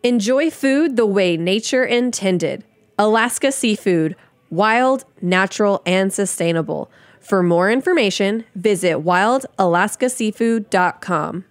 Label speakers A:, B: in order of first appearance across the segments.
A: Enjoy food the way nature intended. Alaska Seafood, wild, natural, and sustainable. For more information, visit wildalaskaseafood.com.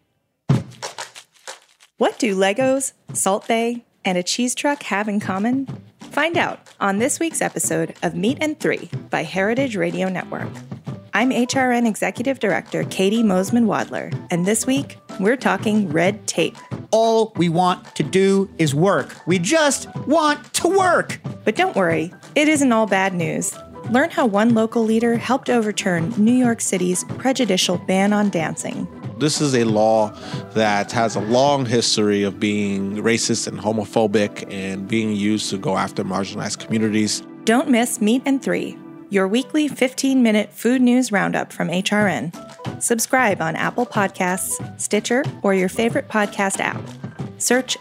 B: What do Legos, Salt Bae, and a cheese truck have in common? Find out on this week's episode of Meat and Three by Heritage Radio Network. I'm HRN Executive Director Katie Mosman-Wadler, and this week we're talking red tape.
C: All we want to do is work. We just want to work.
B: But don't worry, it isn't all bad news. Learn how one local leader helped overturn New York City's prejudicial ban on dancing.
D: This is a law that has a long history of being racist and homophobic and being used to go after marginalized communities.
B: Don't miss Meat and Three, your weekly 15-minute food news roundup from HRN. Subscribe on Apple Podcasts, Stitcher, or your favorite podcast app. Search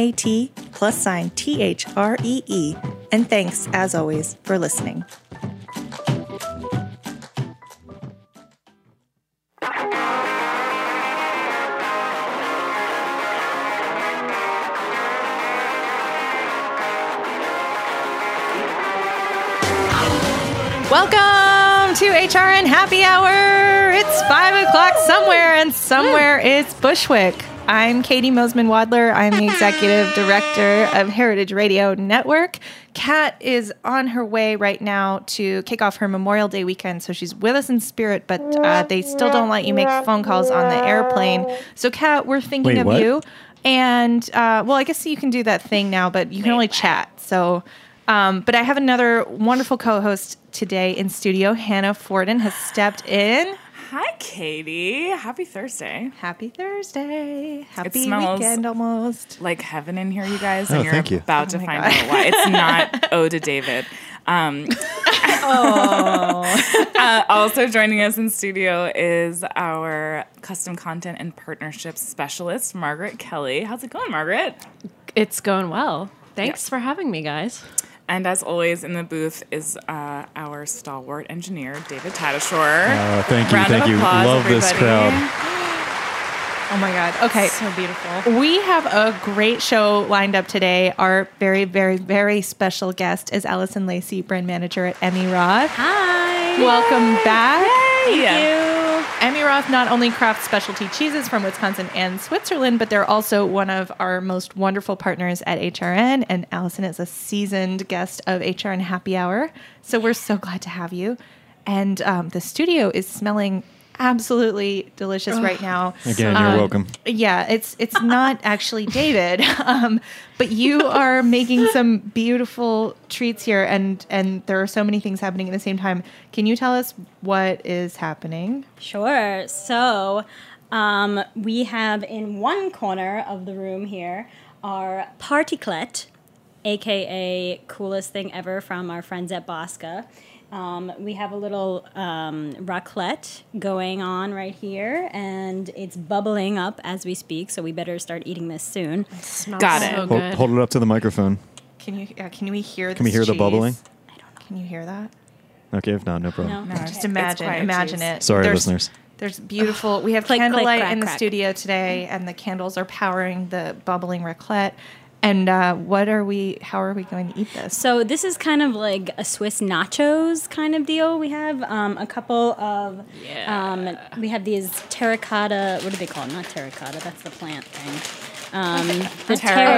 B: MEAT+THREE, and thanks, as always, for listening.
E: Welcome to HRN Happy Hour. It's 5 o'clock somewhere, and somewhere it's Bushwick. I'm Katie Mosman-Wadler. I'm the Executive Director of Heritage Radio Network. Kat is on her way right now to kick off her Memorial Day weekend, so she's with us in spirit, but they still don't let you make phone calls on the airplane. So, Kat, we're thinking of you. And, well, I guess you can do that thing now, but you can only chat. So, but I have another wonderful co-host today in studio. Hannah Forden has stepped in.
F: Hi, Katie. Happy Thursday.
E: Happy Thursday. Happy
F: smells
E: weekend almost.
F: like heaven in here, you guys.
G: Oh,
F: And you're
G: thank you.
F: about to find out why. It's not Ode to David. Also joining us in studio is our custom content and partnerships specialist, Margaret Kelly. How's it going, Margaret?
A: It's going well. Thanks for having me, guys.
F: And as always, in the booth is our stalwart engineer, David Tadashore.
G: Thank you,
F: Round
G: thank
F: of
G: you.
F: applause,
G: Love this
F: everybody.
G: crowd.
E: Oh my God. Okay.
A: So beautiful.
E: We have a great show lined up today. Our very, very, very special guest is Allison Lacey, brand manager at Emmy Roth.
A: Hi.
E: Welcome back.
F: Yay.
E: Emmy Roth not only crafts specialty cheeses from Wisconsin and Switzerland, but they're also one of our most wonderful partners at HRN. And Allison is a seasoned guest of HRN Happy Hour. So we're so glad to have you. And the studio is smelling absolutely delicious right now.
G: Again, you're welcome.
E: Yeah, it's not actually David, but you are making some beautiful treats here, and there are so many things happening at the same time. Can you tell us what is happening?
H: Sure. So we have in one corner of the room here our Partyclet, a.k.a. coolest thing ever from our friends at Bosca. We have a little raclette going on right here, and it's bubbling up as we speak, so we better start eating this soon.
F: Got it.
A: So good.
G: Hold it up to the microphone.
E: Can we hear?
G: Can we hear the
E: cheese?
G: bubbling?
E: I don't know. Can you hear that?
G: Okay, if not, no problem.
H: No.
E: Just imagine
F: quiet
E: it.
G: Sorry, listeners.
E: There's beautiful. We have
H: Click, click,
E: candlelight
H: crack,
E: in the
H: crack.
E: studio today, and the candles are powering the bubbling raclette. And how are we going to eat this?
H: So this is kind of like a Swiss nachos kind of deal. We have a couple of, we have these terracotta, what do they call it? Not terracotta, that's the plant thing. The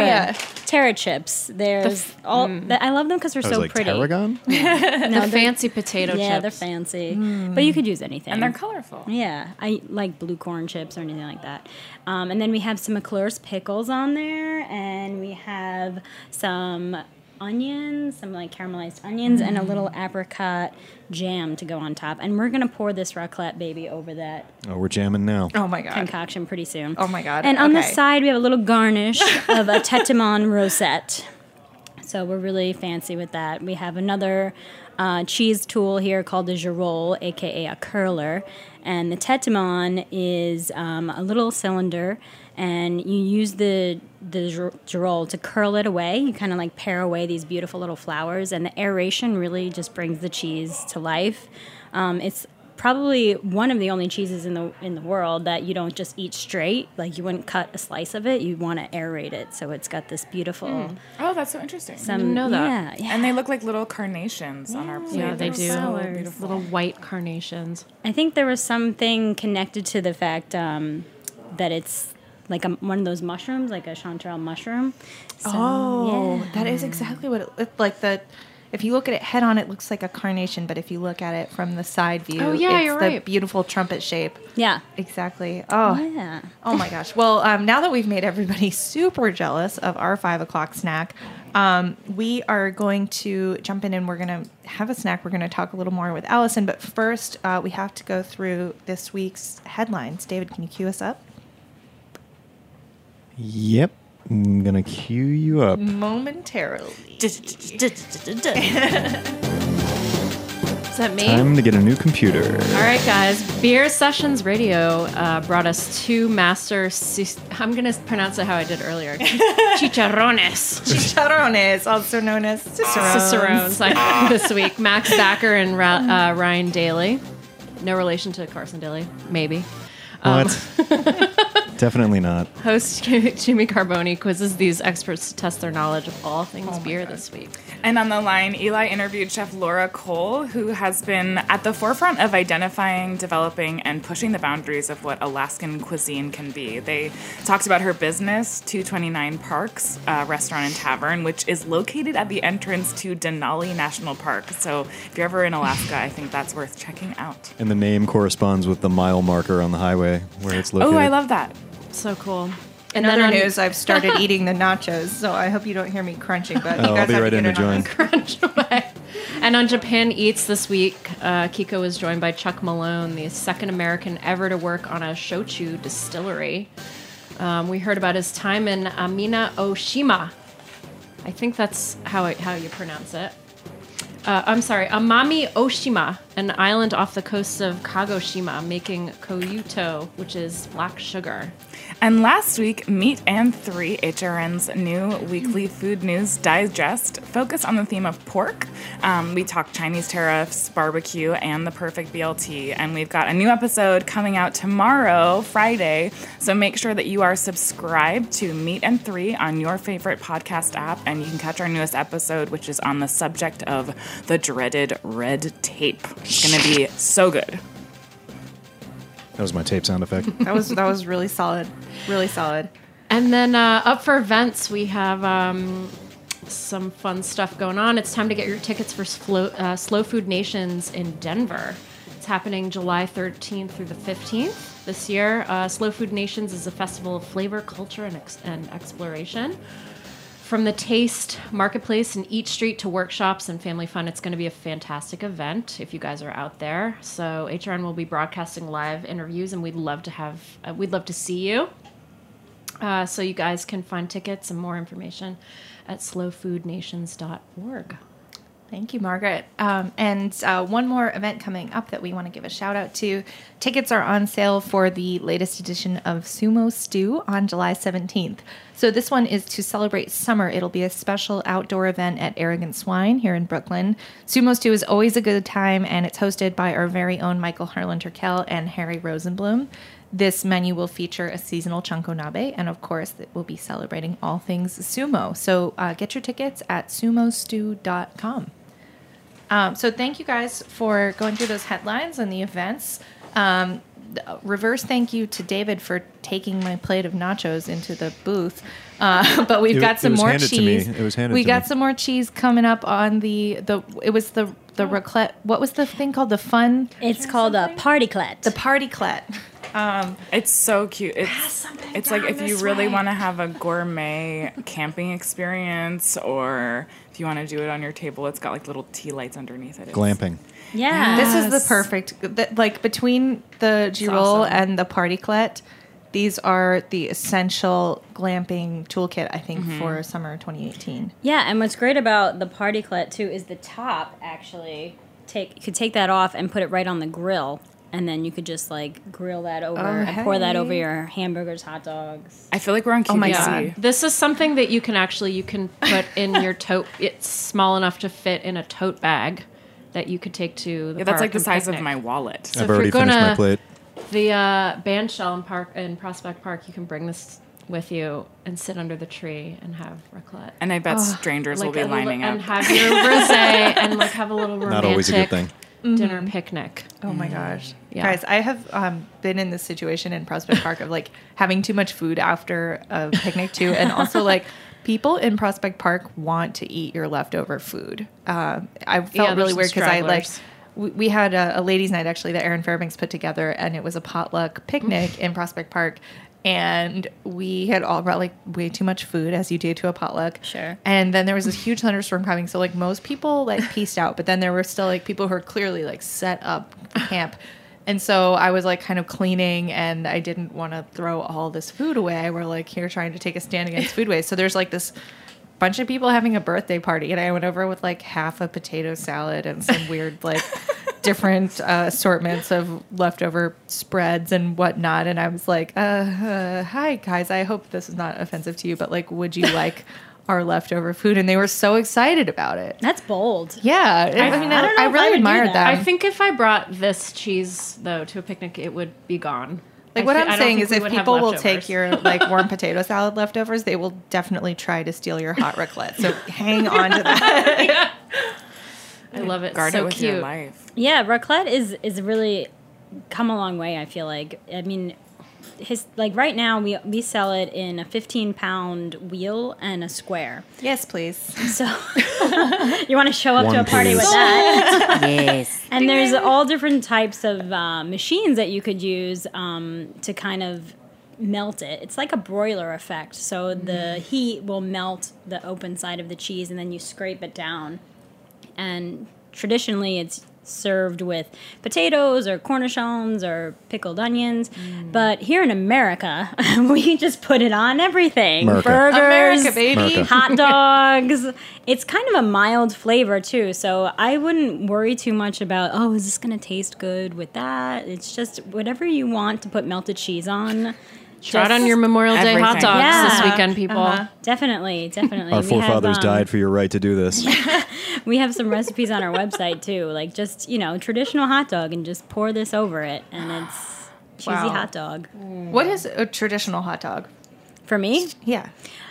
H: terra chips. There's I love them because they're
G: I was
H: so
G: like,
H: pretty.
G: tarragon?
H: No,
A: The fancy potato
H: yeah,
A: chips.
H: they're fancy. But you could use anything.
F: And they're colorful.
H: Yeah, I like blue corn chips or anything like that. And then we have some McClure's pickles on there, and we have some onions, some like caramelized onions, and a little apricot jam to go on top. And we're going to pour this raclette baby over that
G: Oh, we're jamming now.
E: Oh my God.
H: concoction pretty soon.
E: Oh my God.
H: And on the
E: Okay.
H: side, we have a little garnish of a Tetemon rosette. So we're really fancy with that. We have another cheese tool here called the Girole, a.k.a. a curler. And the Tetemon is a little cylinder, and you use the Girole to curl it away. You kind of like pare away these beautiful little flowers, and the aeration really just brings the cheese to life. It's probably one of the only cheeses in the world that you don't just eat straight. Like you wouldn't cut a slice of it. You want to aerate it, so it's got this beautiful.
F: Oh, that's so interesting.
H: Some,
I: didn't know that.
H: Yeah.
F: And they look like little carnations on our plate.
I: Yeah, they
F: They're
I: do.
F: So beautiful.
I: Little white carnations.
H: I think there was something connected to the fact that it's like one of those mushrooms, like a chanterelle mushroom. So,
E: That is exactly what it looked like. If you look at it head on, it looks like a carnation, but if you look at it from the side view,
I: Oh, yeah,
E: it's
I: you're
E: the
I: right.
E: beautiful trumpet shape.
H: Yeah.
E: Exactly. Oh,
H: Yeah.
E: oh my gosh. Well, now that we've made everybody super jealous of our 5 o'clock snack, we are going to jump in and we're going to have a snack. We're going to talk a little more with Allison, but first we have to go through this week's headlines. David, can you cue us up?
G: Yep. I'm going to cue you up.
E: Momentarily.
I: Is that me?
G: Time to get a new computer.
I: All right, guys. Beer Sessions Radio brought us 2 master. I'm going to pronounce it how I did earlier. Chicharrones.
E: Chicharrones, also known as
I: Cicerones this week. Max Backer and Ryan Daly. No relation to Carson Daly. Maybe.
G: What? Definitely not.
I: Host Jimmy Carboni quizzes these experts to test their knowledge of all things beer this week.
F: And on the line, Eli interviewed Chef Laura Cole, who has been at the forefront of identifying, developing, and pushing the boundaries of what Alaskan cuisine can be. They talked about her business, 229 Parks Restaurant and Tavern, which is located at the entrance to Denali National Park. So if you're ever in Alaska, I think that's worth checking out.
G: And the name corresponds with the mile marker on the highway where it's located.
F: Oh, I love that.
I: So cool.
E: In
I: And then
E: other
I: on-
E: news, I've started eating the nachos, so I hope you don't hear me crunching. But you
G: Oh, I'll
E: guys
G: be
E: have
G: right
E: to
G: in
E: get
G: to
E: it on.
G: join.
I: Crunch away. And on Japan Eats this week, Kiko was joined by Chuck Malone, the second American ever to work on a shochu distillery. We heard about his time in Amina Oshima. I think that's how you pronounce it. I'm sorry, Amami Oshima, an island off the coast of Kagoshima, making koyuto, which is black sugar.
F: And last week, Meat and 3, HRN's new weekly food news digest, focused on the theme of pork. We talked Chinese tariffs, barbecue, and the perfect BLT. And we've got a new episode coming out tomorrow, Friday. So make sure that you are subscribed to Meat and 3 on your favorite podcast app. And you can catch our newest episode, which is on the subject of the dreaded red tape. It's going to be so good.
G: That was my tape sound effect.
E: That was really solid. Really solid.
I: And then up for events, we have some fun stuff going on. It's time to get your tickets for Slow Food Nations in Denver. It's happening July 13th through the 15th this year. Slow Food Nations is a festival of flavor, culture, and exploration. From the taste marketplace and Eat Street to workshops and family fun, it's going to be a fantastic event if you guys are out there. So HRN will be broadcasting live interviews, and we'd love to see you. So you guys can find tickets and more information at slowfoodnations.org.
E: Thank you, Margaret. And one more event coming up that we want to give a shout out to. Tickets are on sale for the latest edition of Sumo Stew on July 17th. So this one is to celebrate summer. It'll be a special outdoor event at Arrogant Swine here in Brooklyn. Sumo Stew is always a good time, and it's hosted by our very own Michael Harlan-Turkel and Harry Rosenblum. This menu will feature a seasonal Chunko Nabe, and of course, it will be celebrating all things sumo. So get your tickets at sumostew.com. So thank you guys for going through those headlines and the events. Reverse thank you to David for taking my plate of nachos into the booth. But we've got some more cheese.
G: It was handed to me.
E: We got some more cheese coming up on the raclette. What was the thing called? The fun?
H: It's called a partyclet.
E: The partyclet.
F: It's so cute. It's like if you really want to have a gourmet camping experience, or if you want to do it on your table, it's got like little tea lights underneath it.
G: Glamping.
H: Yeah.
E: This is the perfect, like between the Girol
F: awesome.
E: and the partyclet, these are the essential glamping toolkit, I think, for summer 2018.
H: Yeah, and what's great about the partyclet too is the top actually you could take that off and put it right on the grill. And then you could just like grill that over and pour that over your hamburgers, hot dogs.
F: I feel like we're on QVC.
E: Oh my God.
I: This is something that you can put in your tote. It's small enough to fit in a tote bag. that you could take to the
F: Yeah, that's
I: park
F: like the
I: and
F: size
I: picnic.
F: of my wallet.
I: So
G: I've
I: if
G: already
I: you're
G: finished my
I: gonna-
G: plate.
I: The band shell in Prospect Park, you can bring this with you and sit under the tree and have raclette.
F: And I bet strangers will be
I: a little-
F: lining
I: and
F: up.
I: have your rosé and like have a little romantic
G: Not always a good thing.
I: dinner picnic.
E: Oh my gosh.
I: Yeah.
E: Guys, I have been in this situation in Prospect Park of like having too much food after a picnic too. And also like people in Prospect Park want to eat your leftover food. I felt
I: Yeah,
E: really
I: there's
E: weird
I: some
E: because I like,
I: stragglers.
E: we had a ladies' night actually that Erin Fairbanks put together, and it was a potluck picnic in Prospect Park. And we had all brought like way too much food, as you do to a potluck.
H: Sure.
E: And then there was this huge thunderstorm coming, so like most people like pieced out, but then there were still like people who were clearly like set up camp. And so I was like kind of cleaning, and I didn't want to throw all this food away. We're like here trying to take a stand against food waste. So there's like this bunch of people having a birthday party, and I went over with like half a potato salad and some weird like different assortments of leftover spreads and whatnot. And I was like, hi guys, I hope this is not offensive to you, but like, would you like our leftover food? And they were so excited about it.
H: That's bold.
E: Yeah, I
H: don't
E: mean,
H: know
E: I
H: if I
E: really
H: would do
E: admired
H: that.
E: that.
I: I think if I brought this cheese though to a picnic, it would be gone.
E: Like what
I: I
E: I'm
I: don't
E: saying
I: think
E: is
I: we
E: if
I: would have
E: people will
I: leftovers.
E: take your like warm potato salad leftovers, they will definitely try to steal your hot raclette. So hang on to that.
I: I love it.
F: Guard
I: so
F: it with
I: cute.
F: your life.
H: Yeah, raclette is really come a long way. I feel like. I mean, like right now we sell it in a 15-pound wheel and a square.
E: Yes, please.
H: So you want to show up to a
G: One,
H: party with
G: please.
H: that?
C: Yes.
H: And there's all different types of machines that you could use to kind of melt it. It's like a broiler effect. So the heat will melt the open side of the cheese, and then you scrape it down. And traditionally, it's served with potatoes or cornichons or pickled onions. But here in America, we just put it on everything.
G: America.
H: Burgers,
E: America, baby.
G: America.
H: hot dogs. It's kind of a mild flavor too, so I wouldn't worry too much about, oh, is this going to taste good with that? It's just whatever you want to put melted cheese on.
I: Try it
H: Just-
I: on your Memorial Day hot
F: Everything.
I: dogs
H: Yeah.
I: this weekend, people.
H: Definitely.
G: Our
H: We
G: forefathers
H: have,
G: died for your right to do this.
H: We have some recipes on our website too, like just, traditional hot dog and just pour this over it, and it's cheesy
E: Wow.
H: hot dog.
E: What is a traditional hot dog?
H: For me,
E: Yeah.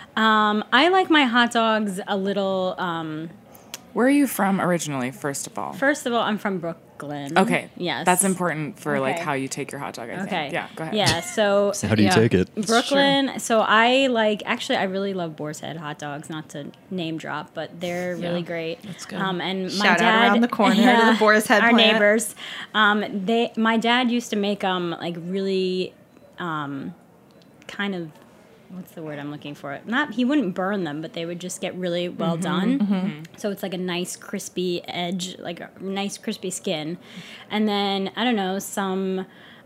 H: I like my hot dogs a little,
F: Where are you from originally, first of all?
H: first of all, I'm from Brooklyn.
F: Okay.
H: Yes.
F: That's important for like
H: Okay.
F: how you take your hot dog, I think.
H: Okay.
F: Yeah, go ahead.
H: Yeah, so
G: How do you
I: Yeah.
G: take it?
H: Brooklyn. So I I really love Boar's Head hot dogs. Not to name drop, but they're really great. That's
I: good.
H: And my
E: Shout out
H: dad
E: around the corner to the Boar's Head
H: our
E: plant.
H: neighbors. My dad used to make like really, kind of. What's the word I'm looking for? He wouldn't burn them, but they would just get really well done. So it's like a nice crispy edge, like a nice crispy skin. And then, I don't know, some,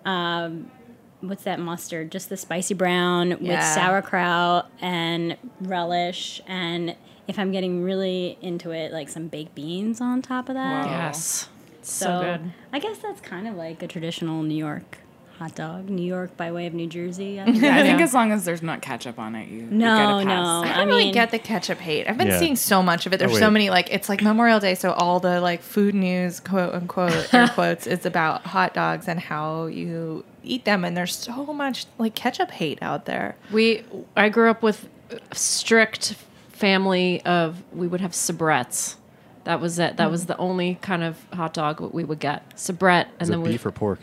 H: what's that mustard? Just the spicy brown with
E: Yeah.
H: sauerkraut and relish. And if I'm getting really into it, like some baked beans on top of that.
F: Wow.
I: Yes. So good.
H: I guess that's kind of like a traditional New York hot dog. New York by way of New Jersey. I think.
F: Yeah, I think as long as there's not ketchup on it, you get
H: No,
F: a pass.
H: no.
E: I don't really get the ketchup hate. I've been
G: Yeah.
E: seeing so much of it. There's
G: Oh,
E: so
G: wait.
E: many it's like Memorial Day, so all the like food news, quote unquote, air quotes, is about hot dogs and how you eat them, and there's so much like ketchup hate out there.
I: I grew up with a strict family of, we would have sabrettes. That was it. That was the only kind of hot dog we would get. Sabrette, and
G: Is
I: then
G: it beef or pork?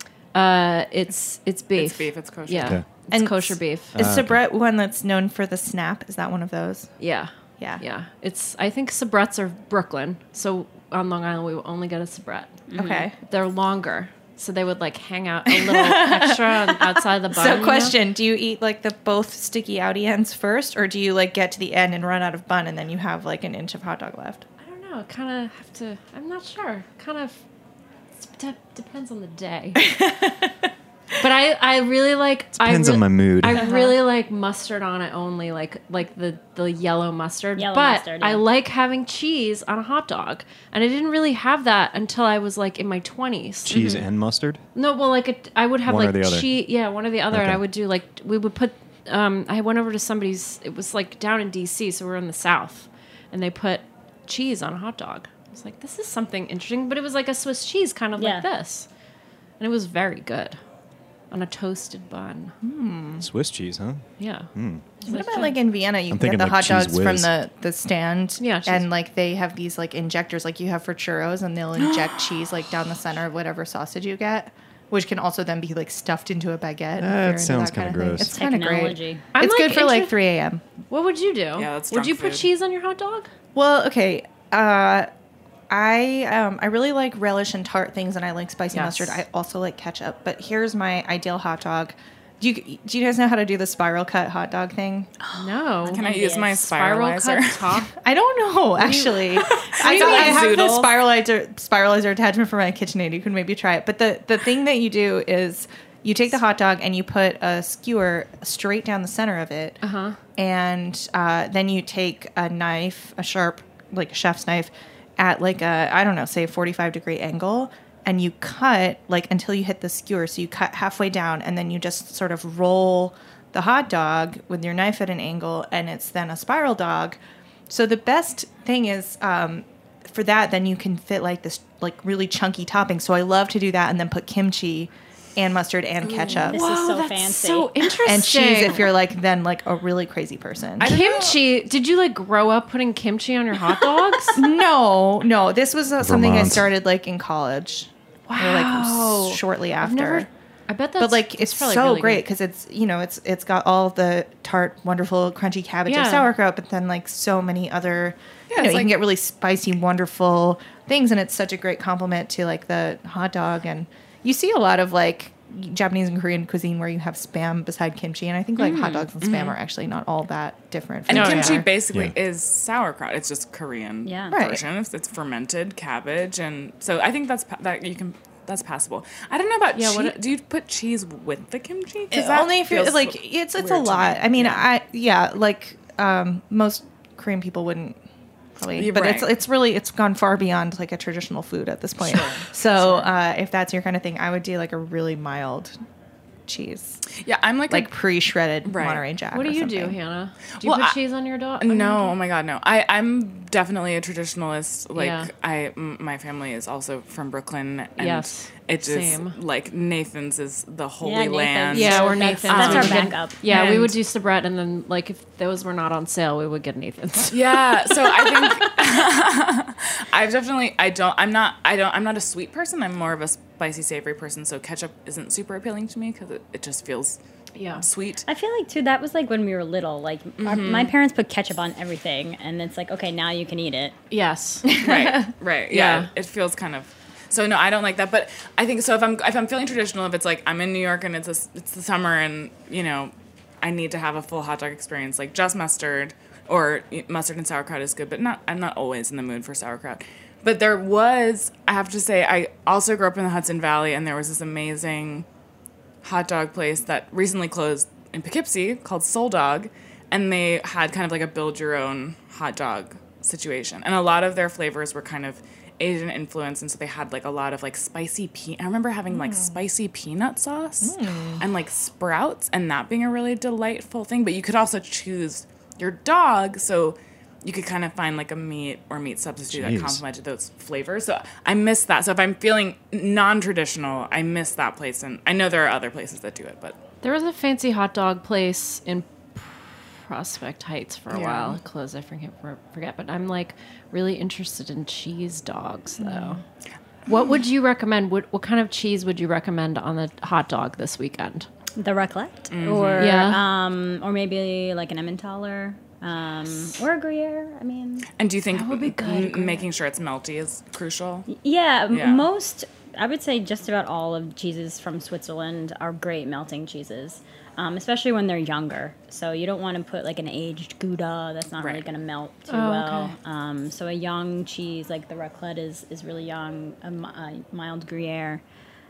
I: it's beef.
F: It's beef, it's kosher.
I: Yeah,
G: Okay.
I: it's
E: And
I: kosher beef.
E: Is Sabrette one that's known for the snap? Is that one of those?
I: Yeah,
E: Yeah.
I: yeah. I think sabrettes are Brooklyn. So on Long Island, we would only get a sabrette.
E: Okay.
I: They're longer, so they would like hang out a little extra outside the bun.
E: So
I: you know?
E: question, do you eat like the both sticky outy ends first, or do you like get to the end and run out of bun and then you have like an inch of hot dog left?
I: I don't know. Kind of have to. I'm not sure. Kind of depends on the day. But I really like.
G: Depends on my mood.
I: I really like mustard on it only, like the yellow mustard.
H: Yellow
I: but
H: mustard,
I: I
H: yeah.
I: like having cheese on a hot dog, and I didn't really have that until I was like in my 20s.
G: Cheese and mustard?
I: No, well, like I would have
G: One or
I: like
G: the other.
I: cheese. Yeah, one or the other, and
G: Okay.
I: I would do like we would put. I went over to somebody's. It was like down in D.C., so we're in the South, and they put cheese on a hot dog. I was like, this is something interesting, but it was like a Swiss cheese, kind of like this. And it was very good on a toasted bun.
G: Swiss cheese, huh?
I: Yeah.
E: What about like in Vienna? You
G: I'm
E: can get
G: thinking
E: the
G: like
E: hot
G: Cheese
E: dogs from
G: Whiz.
E: the stand,
I: Yeah, cheese-
E: and like they have these like injectors, like you have for churros, and they'll inject cheese like down the center of whatever sausage you get, which can also then be like stuffed into a baguette. if you're into
G: sounds
E: kind
G: kinda
E: of thing.
G: gross.
E: It's kind of great.
H: Technology.
I: I'm,
E: It's
I: like,
E: good for like
I: inter-
E: 3 a.m.
I: What would you do?
F: Yeah, that's
I: Would
F: drunk
I: you put
F: food.
I: cheese on your hot dog?
E: Well, okay. I really like relish and tart things, and I like spicy
I: Yes.
E: mustard. I also like ketchup. But here's my ideal hot dog. Do you guys know how to do the spiral cut hot dog thing?
I: No.
F: Can I use my
I: Spiral
F: spiralizer?
I: cut top?
E: I don't know, actually. I have the spiralizer attachment for my KitchenAid. You can maybe try it. But the thing that you do is you take the hot dog and you put a skewer straight down the center of it. And then you take a knife, a sharp, like a chef's knife, at like a, I don't know, say a 45-degree angle. And you cut like until you hit the skewer. So you cut halfway down and then you just sort of roll the hot dog with your knife at an angle, and it's then a spiral dog. So the best thing is for that, then you can fit like this like really chunky topping. So I love to do that and then put kimchi and mustard and ketchup
H: This is so fancy.
I: So interesting.
E: and cheese if you're like then like a really crazy person.
I: Kimchi. Did you like grow up putting kimchi on your hot dogs?
E: No. This was something I
G: Vermont.
E: started like in college. Or like shortly after.
I: I bet that's.
E: But like it's
I: probably
E: so
I: really
E: great
I: good.
E: because it's got all the tart, wonderful, crunchy cabbage of
I: Yeah.
E: sauerkraut, but then like so many other,
F: it's
E: you
F: like-
E: can get really spicy, wonderful things, and it's such a great compliment to like the hot dog. And you see a lot of like Japanese and Korean cuisine where you have spam beside kimchi, and I think like hot dogs and spam are actually not all that different. From
F: And
E: each
F: kimchi
E: other.
F: basically is sauerkraut. It's just Korean
H: Yeah.
E: Right.
F: version. It's fermented cabbage, and so I think that's passable. I don't know about
I: Yeah,
F: cheese.
I: what-
F: Do you put cheese with the kimchi? 'Cause that
E: Only if you're
F: feels
E: like it's
F: weird
E: a
F: to
E: lot.
F: me.
E: I mean, like most Korean people wouldn't probably,
F: You're
E: but
F: right.
E: it's gone far beyond like a traditional food at this point. So if that's your kind of thing, I would do like a really mild cheese,
F: Yeah, I'm like
E: like pre-shredded
F: Right.
E: Monterey Jack.
I: What do
E: or
I: you do,
E: something.
I: Hannah? Do you
F: Well,
I: put
F: I-
I: cheese on your dog?
F: No, oh my god, no. I'm definitely a traditionalist. Like
I: Yeah.
F: my family is also from Brooklyn, and
I: Yes,
F: it just
I: same.
F: like Nathan's is the holy
H: Nathan's.
F: land.
I: Yeah, we're
H: That's-
I: Nathan's.
H: that's
I: We
H: our
I: would get-
H: backup.
I: Yeah, we would
F: And-
I: do Sabret, and then like if those were not on sale, we would get Nathan's.
F: Yeah, so I think I'm not a sweet person. I'm more of a spicy, savory person. So ketchup isn't super appealing to me because it just feels
I: Yeah.
F: sweet.
H: I feel like too that was like when we were little. Like my parents put ketchup on everything, and it's like, okay, now you can eat it.
I: Yes.
F: Right.
I: Yeah.
F: Yeah. It feels kind of. So no, I don't like that. But I think so. If I'm feeling traditional, if it's like I'm in New York and it's the summer and I need to have a full hot dog experience, like just mustard or mustard and sauerkraut is good, but I'm not always in the mood for sauerkraut. But I have to say, I also grew up in the Hudson Valley, and there was this amazing hot dog place that recently closed in Poughkeepsie called Soul Dog, and they had kind of like a build your own hot dog situation, and a lot of their flavors were kind of Asian influence, and so they had like a lot of like spicy I remember having like spicy peanut sauce and like sprouts, and that being a really delightful thing. But you could also choose your dog, so you could kind of find like a meat or meat substitute that
G: Jeez.
F: complemented those flavors. So I miss that. So if I'm feeling non-traditional, I miss that place, and I know there are other places that do it, but
I: There was a fancy hot dog place in Prospect Heights for a
F: Yeah.
I: while. It closed, I forget. But I'm like really interested in cheese dogs, though. What would you recommend? What kind of cheese would you recommend on the hot dog this weekend?
H: The raclette, or
I: Yeah.
H: or maybe like an Emmentaler, or a Gruyere. I mean,
F: And do you think
I: would be good.
F: making sure it's melty is crucial?
H: yeah,
F: Yeah.
H: most. I would say just about all of cheeses from Switzerland are great melting cheeses, especially when they're younger. So you don't want to put like an aged Gouda that's not really
F: Right.
H: going to melt too
I: Oh,
H: well.
I: okay.
H: So a young cheese like the raclette is really young, a mild Gruyere.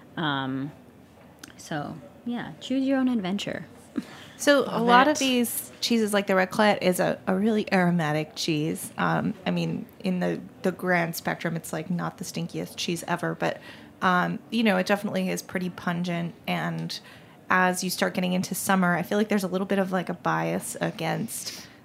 H: So yeah, choose your own adventure.
E: So a lot of
I: it.
E: these cheeses, like the raclette, is a really aromatic cheese. I mean, in the grand spectrum, it's like not the stinkiest cheese ever, but it definitely is pretty pungent. And as you start getting into summer, I feel like there's a little bit of like a bias against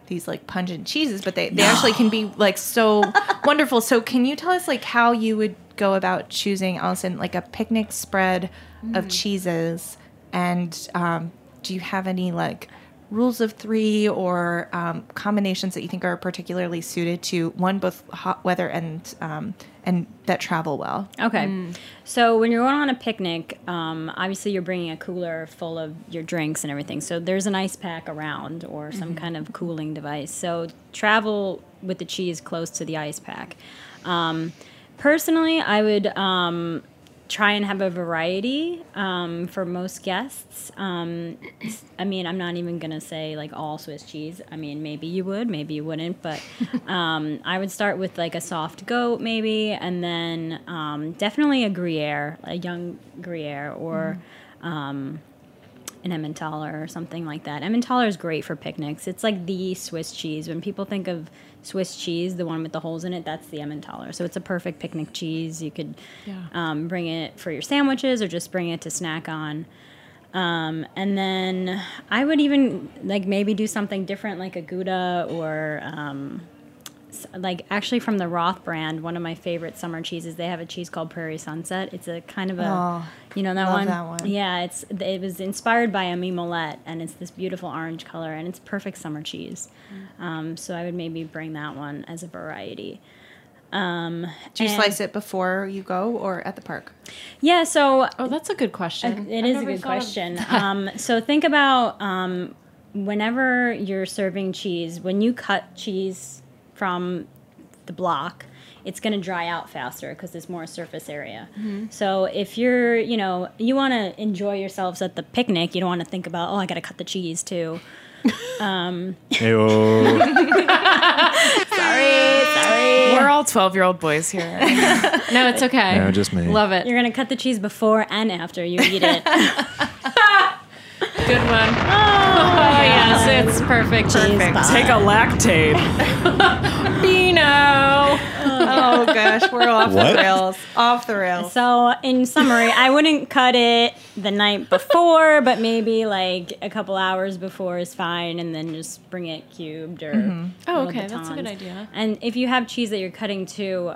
E: these like pungent cheeses, but they actually can be like so wonderful. So can you tell us like how you would go about choosing, Allison, like a picnic spread of cheeses? And do you have any like rules of three or combinations that you think are particularly suited to both hot weather and that travel well?
H: Okay. So when you're going on a picnic, obviously you're bringing a cooler full of your drinks and everything. So there's an ice pack around or some kind of cooling device. So travel with the cheese close to the ice pack. Personally, I would try and have a variety for most guests. I mean, I'm not even going to say like all Swiss cheese. I mean, maybe you would, maybe you wouldn't. But I would start with like a soft goat maybe, and then definitely a Gruyere, a young Gruyere, or an Emmentaler or something like that. Emmentaler is great for picnics. It's like the Swiss cheese. When people think of Swiss cheese, the one with the holes in it, that's the Emmentaler. So it's a perfect picnic cheese. You could bring it for your sandwiches or just bring it to snack on. And then I would even like maybe do something different like a Gouda or like actually from the Roth brand, one of my favorite summer cheeses, they have a cheese called Prairie Sunset. It's a kind of a, you know that one?
E: That one.
H: Yeah, it was inspired by a mimolette, and it's this beautiful orange color, and it's perfect summer cheese. So I would maybe bring that one as a variety.
E: Do you slice it before you go or at the park?
H: Yeah, so...
I: Oh, that's a good question.
H: It is a good question. So think about whenever you're serving cheese, when you cut cheese from the block, it's going to dry out faster because there's more surface area. So if you're, you want to enjoy yourselves at the picnic, you don't want to think about, I got to cut the cheese too.
G: Heyo.
H: Sorry.
F: We're all 12-year-old boys here.
I: No, it's okay.
G: No, just me.
I: Love it.
H: You're going to cut the cheese before and after you eat it.
I: Good one. Oh, yes, it's perfect.
F: Perfect. Take a lactate.
I: Beano.
E: Oh gosh, we're off the rails. Off the rails.
H: So in summary, I wouldn't cut it the night before, but maybe like a couple hours before is fine, and then just bring it cubed or
I: Oh, okay,
H: batons.
I: that's a good idea.
H: And if you have cheese that you're cutting too,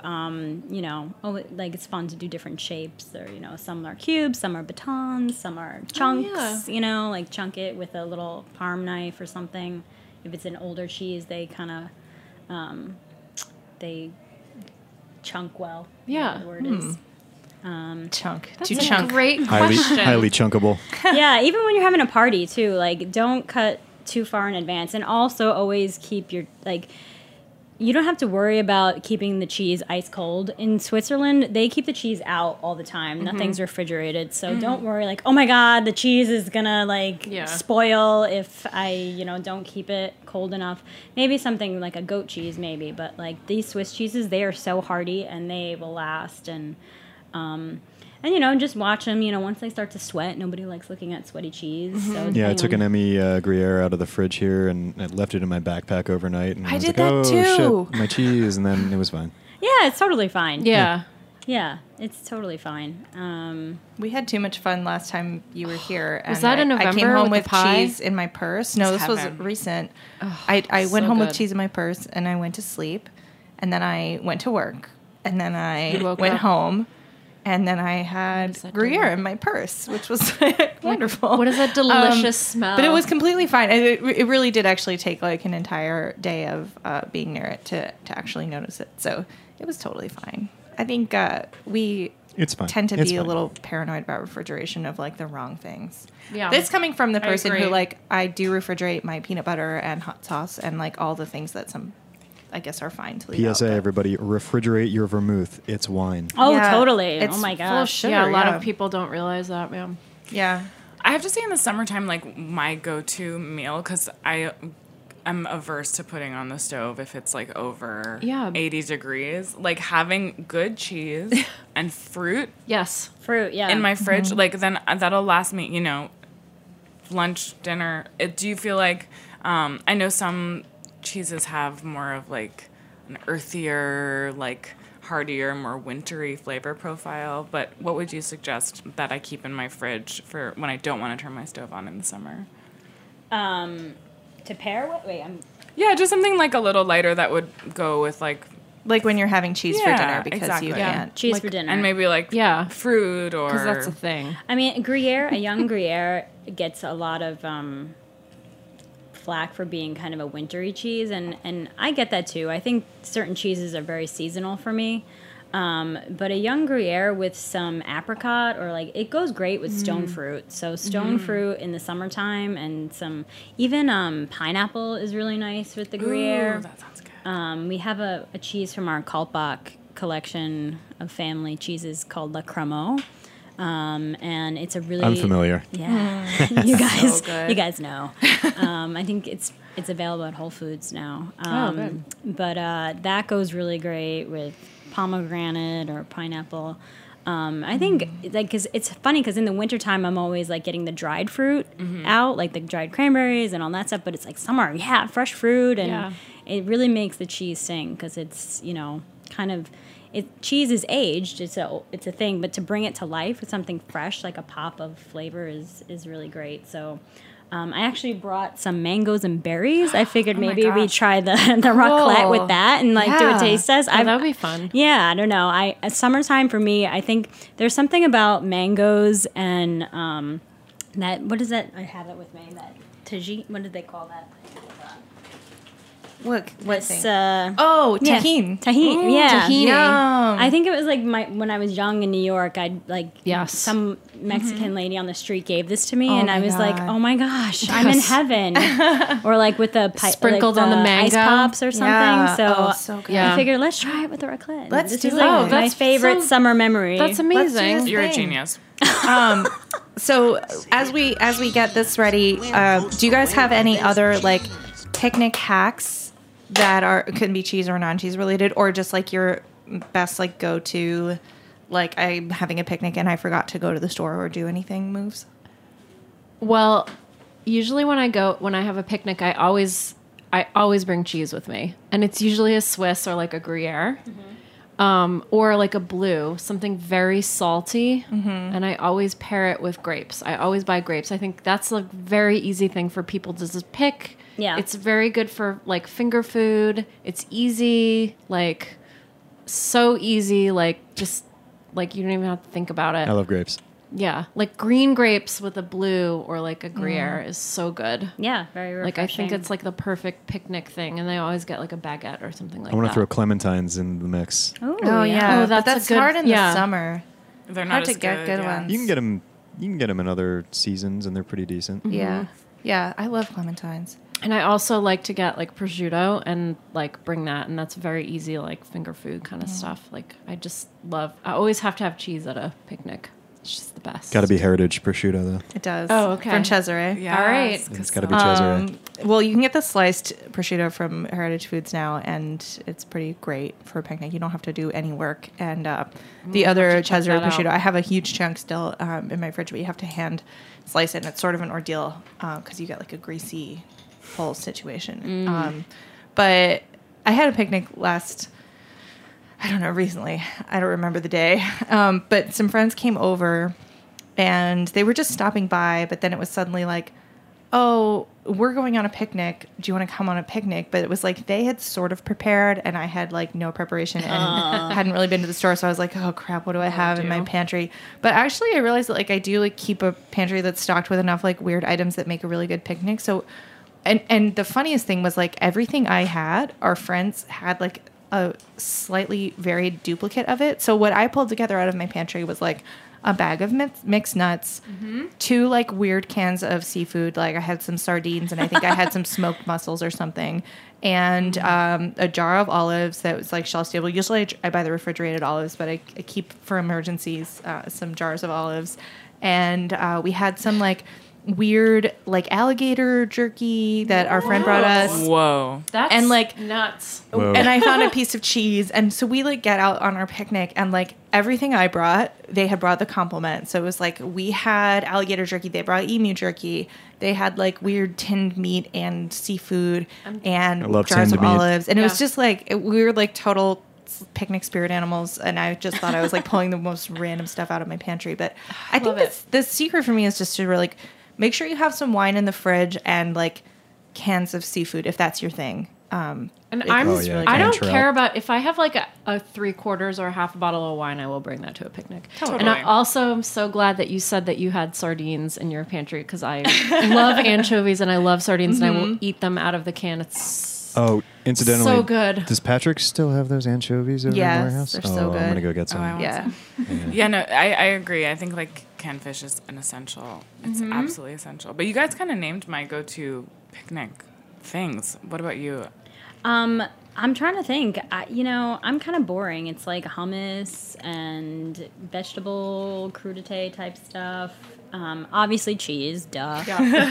H: like it's fun to do different shapes. Or some are cubes, some are batons, some are chunks. Like chunk it with a little parm knife or something. If it's an older cheese, they kind of they chunk well.
I: Yeah.
H: The word is.
E: Chunk.
I: That's
E: To
I: a
E: chunk.
I: great
G: Highly,
I: question.
G: highly chunkable.
H: Yeah, even when you're having a party too, like don't cut too far in advance, and also always keep your you don't have to worry about keeping the cheese ice cold. In Switzerland, they keep the cheese out all the time. Nothing's refrigerated, so don't worry like, oh my god, the cheese is gonna spoil if I don't keep it cold enough. Maybe something like a goat cheese maybe, but like these Swiss cheeses, they are so hardy and they will last. And just watch them. Once they start to sweat, nobody likes looking at sweaty cheese. So
G: Yeah, I took an Emmy Gruyere out of the fridge here and I left it in my backpack overnight. And I was
E: did
G: like,
E: that
G: oh,
E: too.
G: shit, my cheese. And then it was fine.
H: Yeah, it's totally fine.
I: Yeah.
H: Yeah, it's totally fine.
E: We had too much fun last time you were here.
I: Was
E: and
I: that in
E: I came
I: November
E: home
I: with
E: with
I: the pie?
E: cheese in my purse. No, this was
F: heaven.
E: recent. I went
I: so
E: home with
I: good.
E: cheese in my purse, and I went to sleep, and then I went to work, and then I
I: You woke
E: went
I: up.
E: home, and then I had
I: does that
E: Gruyere in my purse, which was wonderful.
I: What is that delicious smell?
E: But it was completely fine. And it really did actually take like an entire day of being near it to actually notice it. So it was totally fine. I think we
G: It's fine.
E: tend to
G: It's
E: be a
G: fine.
E: little paranoid about refrigeration of like the wrong things.
I: Yeah.
E: This coming from the person who
I: agree.
E: I do refrigerate my peanut butter and hot sauce and like all the things that some I guess are fine to leave out,
G: PSA,
E: but-
G: everybody, refrigerate your vermouth. It's wine.
H: Oh,
E: Yeah,
H: totally.
E: it's
H: Oh my
E: full of
H: gosh.
E: sugar,
I: yeah, a lot of people don't realize that, man.
E: Yeah.
F: I have to say in the summertime, like my go-to meal, because I'm averse to putting on the stove if it's like over 80 degrees. Like having good cheese and fruit
I: Yes.
H: Fruit, yeah.
F: in my fridge, like then that'll last me, lunch, dinner. Do you feel like, I know some cheeses have more of like an earthier, like heartier, more wintry flavor profile, but what would you suggest that I keep in my fridge for when I don't want to turn my stove on in the summer?
H: To pair with? Wait,
F: Yeah, just something like a little lighter that would go with like
E: Like when you're having cheese for
F: Yeah,
E: dinner because
F: exactly.
E: you
F: Yeah.
E: can't.
H: Cheese
F: like-
H: for dinner.
F: and maybe like fruit or
I: Because that's a thing.
H: I mean, Gruyere, a young Gruyere gets a lot of flack for being kind of a wintry cheese, and I get that too. I think certain cheeses are very seasonal for me. But a young Gruyere with some apricot or like it goes great with stone fruit. So stone fruit in the summertime and some even pineapple is really nice with the Gruyere.
F: Ooh, that sounds good.
H: We have a cheese from our Kaltbach collection of family cheeses called La Cremo. And it's a really
G: I'm familiar.
H: Yeah, you guys know. I think it's available at Whole Foods now.
I: Good.
H: But that goes really great with pomegranate or pineapple. I think like because it's funny because in the wintertime I'm always like getting the dried fruit out, like the dried cranberries and all that stuff. But it's like summer, fresh fruit, and it really makes the cheese sing because it's kind of. Cheese is aged. It's a thing, but to bring it to life with something fresh, like a pop of flavor, is really great. So, I actually brought some mangoes and berries. I figured maybe we'd try the raclette with that and do a taste test.
I: That would be fun.
H: Yeah, I don't know. Summertime for me, I think there's something about mangoes and that. What is that? I have it with me. That tagine. What did they call that?
E: What
H: This,
E: thing? Tahini.
H: Tahini, yeah.
I: tahini.
E: Yum.
H: I think it was like when I was young in New York, I'd
I: Yes.
H: some Mexican lady on the street gave this to me,
E: Oh
H: and I
E: my
H: was like,
E: God.
H: oh my gosh, I'm in heaven. Or like with the
I: Sprinkled on the
H: ice
I: mango.
H: pops or something.
E: Yeah.
H: So,
E: Oh, so good.
I: Yeah.
H: I figured let's try it with the raclette.
E: Let's
H: this
E: do
H: is
E: it.
H: like
E: Oh,
H: my
I: that's
H: favorite
I: so-
H: summer memory.
I: That's amazing.
E: this.
F: You're a
E: Thing.
F: genius.
E: So as we get this ready, do you guys have any other like picnic hacks that can be cheese or non-cheese related, or just like your best like go to, like I'm having a picnic and I forgot to go to the store or do anything moves?
I: Well, usually when I have a picnic, I always bring cheese with me, and it's usually a Swiss or like a Gruyere, or like a blue, something very salty, and I always pair it with grapes. I always buy grapes. I think that's a very easy thing for people to just pick.
H: Yeah.
I: It's very good for like finger food. It's easy, like so easy, like just like you don't even have to think about it.
G: I love grapes.
I: Yeah, like green grapes with a blue or like a Gruyere is so good.
H: yeah, very refreshing.
I: Like I think it's like the perfect picnic thing, and they always get like a baguette or something like
G: I want
I: that.
G: to throw clementines in the mix.
E: Oh yeah,
I: Oh,
E: but
I: that's a
E: that's
I: good-
E: hard in
I: yeah.
E: the summer.
F: They're not
E: Hard
F: as
E: to get good
F: yeah.
E: ones.
G: You can get them. You can get them in other seasons, and they're pretty decent.
E: Yeah, yeah, I love clementines.
I: And I also like to get like prosciutto and like bring that, and that's very easy, like finger food kind of stuff. Like I always have to have cheese at a picnic. It's just the best.
G: Got to be heritage prosciutto though.
E: It does.
I: Oh, okay.
E: From Cesare.
F: Yes,
I: All right.
G: It's got to be Cesare.
E: Well, you can get the sliced prosciutto from Heritage Foods now, and it's pretty great for a picnic. You don't have to do any work. And the other Cesare
I: that out.
E: prosciutto, I have a huge chunk still in my fridge, but you have to hand slice it, and it's sort of an ordeal because you get like a greasy whole situation. But I had a picnic recently. I don't remember the day. But some friends came over, and they were just stopping by, but then it was suddenly like, oh, we're going on a picnic. Do you want to come on a picnic? But it was like they had sort of prepared, and I had like no preparation and hadn't really been to the store. So I was like, oh crap, what do I have in my pantry? But actually, I realized that like I do like keep a pantry that's stocked with enough like weird items that make a really good picnic. So, and the funniest thing was like everything I had, our friends had like a slightly varied duplicate of it. So what I pulled together out of my pantry was like a bag of mixed nuts, 2 like weird cans of seafood. Like I had some sardines, and I think I had some smoked mussels or something, and a jar of olives that was like shelf stable. Usually I buy the refrigerated olives, but I keep for emergencies some jars of olives, and we had some like weird like alligator jerky that our friend brought us.
F: Whoa.
I: That's
E: and, like,
I: nuts.
G: Whoa.
E: And I found a piece of cheese. And so we like get out on our picnic, and like everything I brought, they had brought the complement. So it was like we had alligator jerky, they brought emu jerky, they had like weird tinned meat and seafood and
G: I love
E: jars of
G: tinned meat.
E: olives. And it was
I: Yeah.
E: just like we were like total picnic spirit animals, and I just thought I was like pulling the most random stuff out of my pantry. But I think
I: Love it.
E: the secret for me is just to really like make sure you have some wine in the fridge and like cans of seafood if that's your thing.
I: And
E: It's
I: I'm,
E: really good.
I: I don't
G: trout.
I: care about if I have like a 3/4 or a half a bottle of wine, I will bring that to a picnic.
F: Totally.
I: And I also am so glad that you said that you had sardines in your pantry because I love anchovies and I love sardines and I will eat them out of the can. It's
G: Oh, incidentally,
I: so good.
G: Does Patrick still have those anchovies over in
E: Yes,
G: the warehouse?
E: they're so good.
G: I'm gonna go get some.
F: I want
E: Yeah.
F: Yeah, no, I agree. I think like canned fish is an essential. It's absolutely essential. But you guys kind of named my go-to picnic things. What about you?
H: I'm trying to think. I'm kind of boring. It's like hummus and vegetable crudité type stuff. Obviously cheese, duh.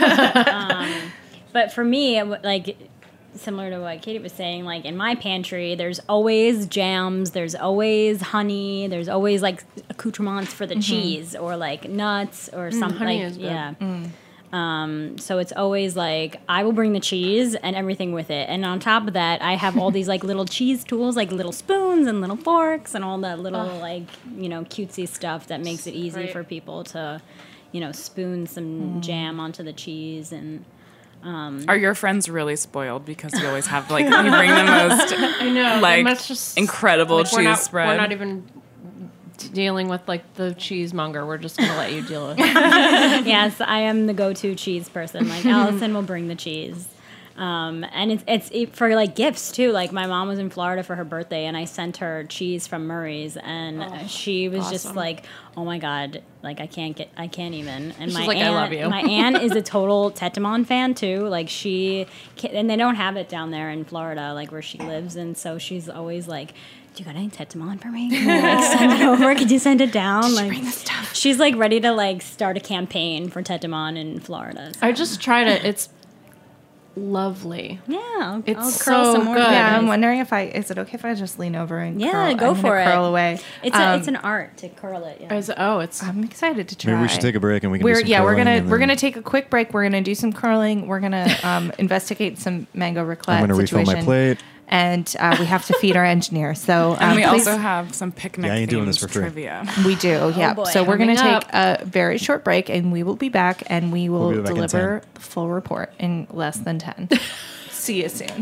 H: But for me, like similar to what Katie was saying, like in my pantry, there's always jams, there's always honey, there's always like accoutrements for the cheese or like nuts or something.
I: honey
H: Like,
I: is good.
H: yeah. So it's always like I will bring the cheese and everything with it, and on top of that, I have all these like little cheese tools, like little spoons and little forks and all that little cutesy stuff that makes it easy
I: Right.
H: for people to, spoon some jam onto the cheese and.
F: Are your friends really spoiled because you always have like you bring the most
I: I know.
F: like
I: that's just
F: incredible
I: like,
F: cheese spread?
I: We're not even dealing with like the cheesemonger. We're just gonna let you deal with it.
H: Yes, I am the go-to cheese person. Like Allison will bring the cheese, and it's for like gifts too. Like my mom was in Florida for her birthday, and I sent her cheese from Murray's, and she was just
I: awesome.
H: like, "Oh my god, like I can't even." And
I: She's
H: my
I: like,
H: aunt,
I: "I love you."
H: My aunt is a total Tetemon fan too. Like and they don't have it down there in Florida, like where she lives, and so she's always like. You got any Tetemon for me? Can you, like, send it over? Could you send it down? Like, bring the stuff. She's like ready to like start a campaign for Tetemon in Florida. So.
I: I just tried it. It's lovely.
H: Yeah, I'll
I: It's
H: curl
I: so
H: some more.
I: good.
H: for you
E: Yeah, I'm
H: guys.
E: wondering is it okay if I just lean over and
H: Yeah,
E: curl?
H: go
E: I'm
H: for
E: gonna
H: it.
E: Curl away.
H: It's an art to curl it. Yeah.
E: I'm excited to try.
G: Maybe we should take a break and we can do some
E: we're
G: curling
E: gonna
G: and
E: we're
G: then-
E: gonna take a quick break. We're gonna do some curling. We're gonna investigate some mango raclette.
G: I'm gonna refill my
E: situation.
G: plate.
E: And we have to feed our engineer. So
F: and we
E: please-
F: also have some picnic
G: Yeah, I ain't doing this
F: themed
G: for free.
F: trivia.
E: we do, yeah.
H: boy.
E: So we're going to
I: Coming
E: take a very short break, and we will be back, and we will
G: We'll be back in
E: deliver
G: 10.
E: the full report in less than 10. See you soon.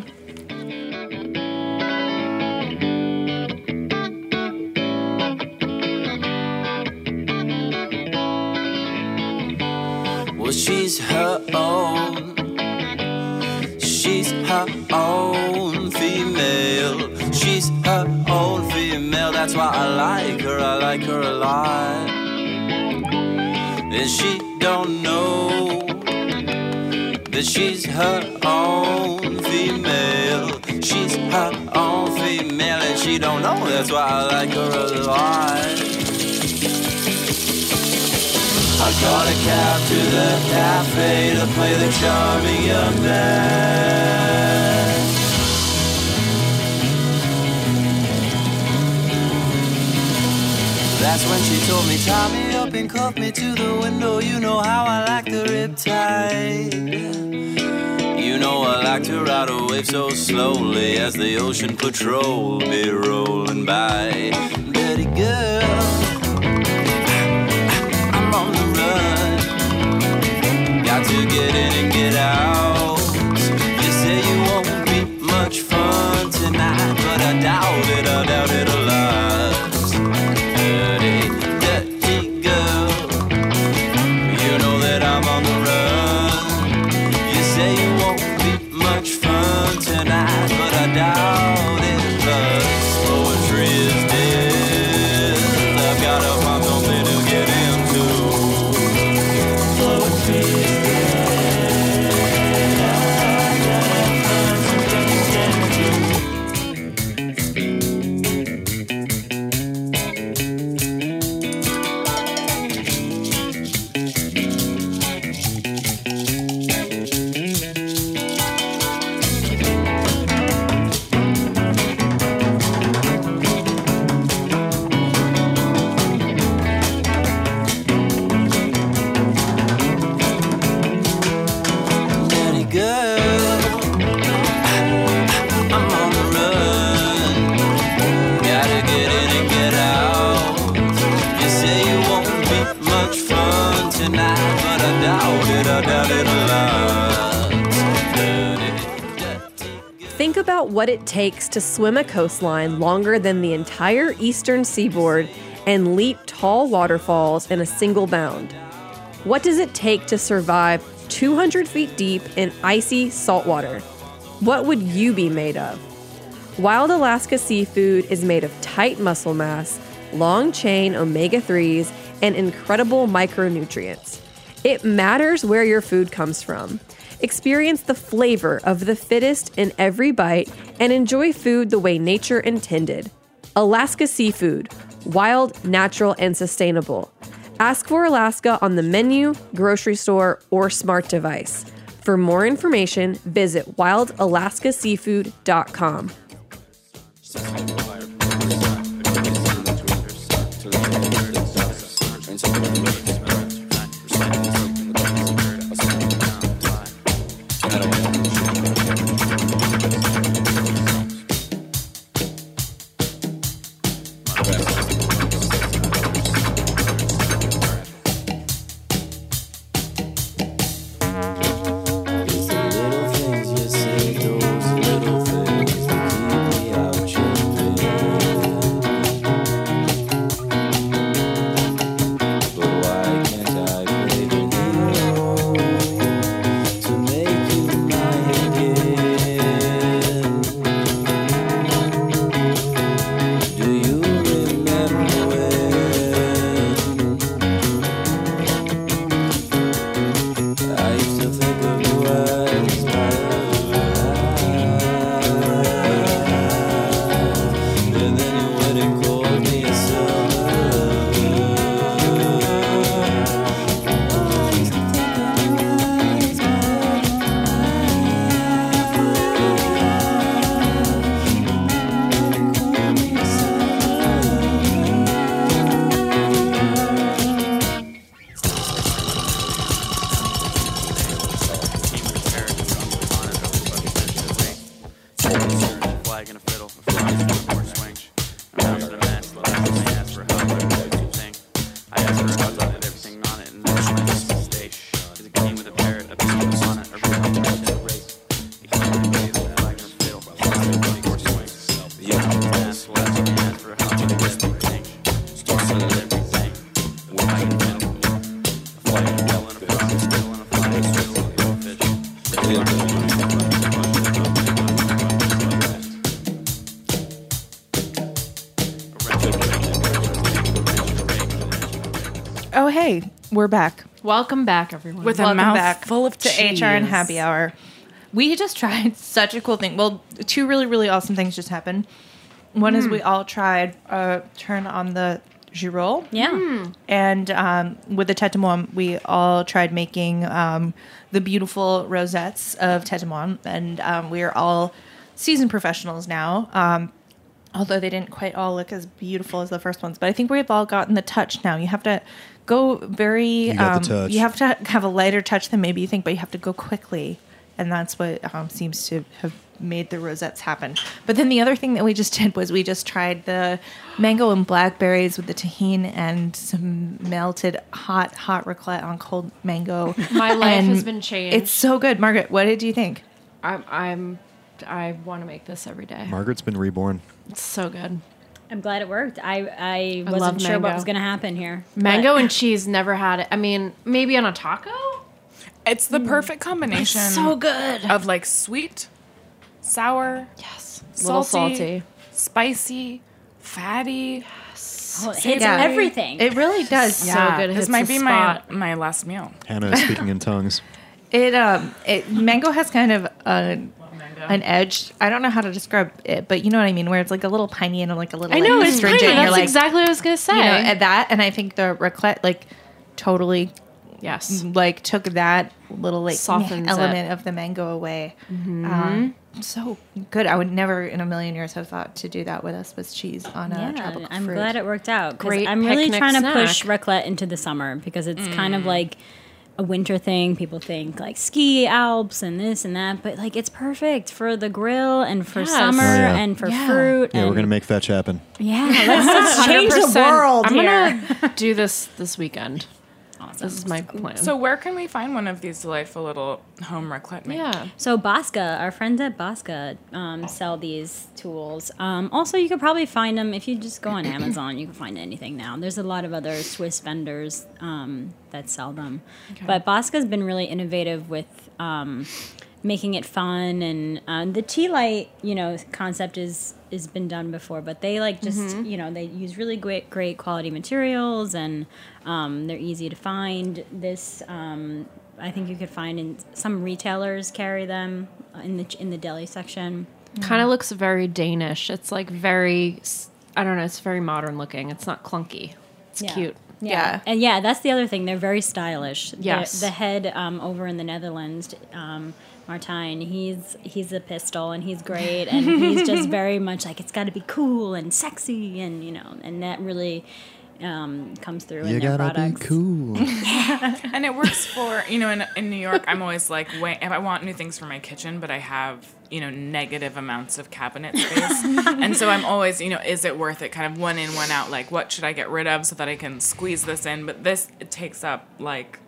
J: Well, she's her own. She's her own female. She's her own female. That's why I like her. I like her a lot. And she don't know that she's her own female. She's her own female, and she don't know. That's why I like her a lot. I got a cab to the cafe to play the charming young man. That's when she told me, tie me up and cuff me to the window. You know how I like the riptide. You know I like to ride a wave so slowly as the ocean patrol be rolling by. Dirty girl, I'm on the run. Got to get in and get out. You say you won't be much fun tonight, but I doubt it a lot. Dirty, dirty girl, you know that I'm on the run. You say you won't be much fun tonight, but I doubt it, 'cause poetry is dead. I've gotta find something to get into. Poetry is dead.
A: about what it takes to swim a coastline longer than the entire eastern seaboard and leap tall waterfalls in a single bound. What does it take to survive 200 feet deep in icy saltwater? What would you be made of? Wild Alaska seafood is made of tight muscle mass, long-chain omega-3s, and incredible micronutrients. It matters where your food comes from. Experience the flavor of the fittest in every bite and enjoy food the way nature intended. Alaska Seafood. Wild, natural, and sustainable. Ask for Alaska on the menu, grocery store, or smart device. For more information, visit wildalaskaseafood.com.
E: Oh, hey, we're back.
I: Welcome back, everyone.
F: With a
E: Welcome
F: mouth
E: back
F: full of
E: to
F: cheese.
E: HRN Happy Hour. We just tried such a cool thing. Well, two really, really awesome things just happened. One is we all tried turn on the Girol.
H: Yeah.
E: And with the Tête de Moine, we all tried making the beautiful rosettes of Tête de Moine. And we are all seasoned professionals now. Although they didn't quite all look as beautiful as the first ones. But I think we've all gotten the touch now. You have to go very...
G: You got the touch.
E: You have to have a lighter touch than maybe you think, but you have to go quickly. And that's what seems to have made the rosettes happen. But then the other thing that we just did was we just tried the mango and blackberries with the tahini and some melted hot raclette on cold mango.
I: My life
E: And
I: has been changed.
E: It's so good. Margaret, what did you think?
I: I want to make this every day.
G: Margaret's been reborn.
I: It's so good.
H: I'm glad it worked. I
I: love
H: wasn't sure what
I: mango.
H: was going to happen here.
I: Mango
H: but-
I: and cheese, never had it. I mean, maybe on a taco?
F: It's the perfect combination.
I: It's so good.
F: Of like sweet, sour,
I: Yes.
F: salty,
I: Little salty.
F: spicy, fatty.
H: Oh, it hits
E: Yeah.
H: everything.
E: It really does.
I: So good. It
F: This
I: hits
F: might
I: the
F: be
I: spot.
F: my last meal.
G: Hannah is speaking in tongues.
E: It mango has kind of an edge. I don't know how to describe it, but you know what I mean, where it's like a little piney and like a little
I: I know,
E: like,
I: it's
E: astringent.
I: tiny.
E: and you're
I: That's
E: like,
I: exactly what I was going to say.
E: you know, and that, and I think the raclette like totally
I: yes.
E: like took that little like
I: Softens
E: element of the mango away. So good. I would never in a million years have thought to do that with us with cheese on a
H: Yeah,
E: tropical
H: I'm
E: fruit.
H: glad it worked out. 'Cause
I: Great
H: I'm really
I: picnic
H: trying to
I: snack.
H: push raclette into the summer because it's kind of like a winter thing. People think like ski Alps and this and that, but like it's perfect for the grill and for
I: Yes.
H: summer
G: Oh, yeah.
H: and for
I: Yeah.
H: fruit.
G: Yeah,
H: and
G: we're going to make fetch happen.
H: let's change the
I: 100%.
H: world
I: I'm
H: here.
I: gonna do this weekend.
H: awesome.
I: This is my plan.
F: So where can we find one of these delightful little home raclette makers?
I: yeah.
H: So Bosca, our friends at Bosca sell these tools. Also, you could probably find them if you just go on Amazon. You can find anything now. There's a lot of other Swiss vendors that sell them. But Bosca's been really innovative with making it fun, and the tea light, concept is been done before. But they they use really great quality materials, and they're easy to find. This. I think you could find in some retailers carry them in the deli section.
I: Kind of looks very Danish. It's like very, I don't know, it's very modern looking. It's not clunky. It's cute.
E: Yeah.
H: And that's the other thing. They're very stylish.
I: Yes.
H: The head over in the Netherlands, Martijn, he's a pistol, and he's great, and he's just very much like, it's got to be cool and sexy, and and that really comes through in their products.
G: Be cool.
F: And it works for, in New York, I'm always like, wait, if I want new things for my kitchen, but I have, negative amounts of cabinet space. And so I'm always, is it worth it? Kind of one in, one out. Like, what should I get rid of so that I can squeeze this in? But it takes up, like,